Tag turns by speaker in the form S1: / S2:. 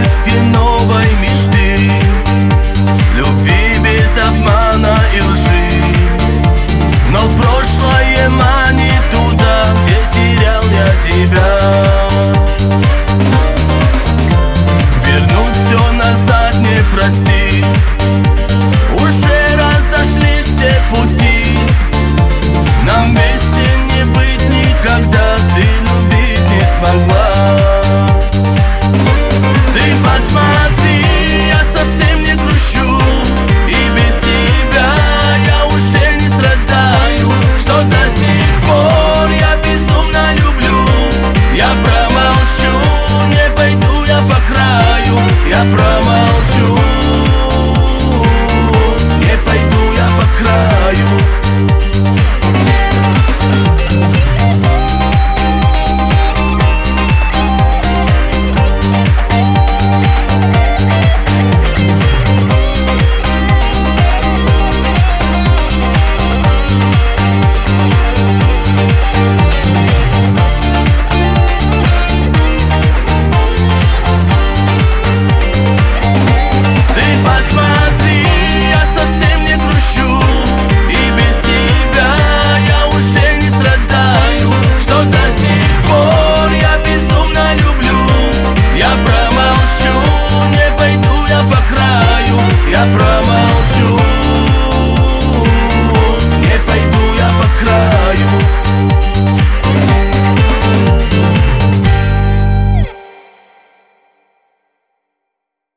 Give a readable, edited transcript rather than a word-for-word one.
S1: поиски новой мечты, любви без обмана и лжи. Но прошлое манит туда, где терял я тебя. Вернуть все назад не проси, уже разошлись все пути. Нам вместе не быть никогда, ты любить не смогла. Ты посмотри, я совсем не грущу, и без тебя я уже не страдаю. Что до сих пор я безумно люблю. Я промолчу, не пойду я по краю, я промолчу.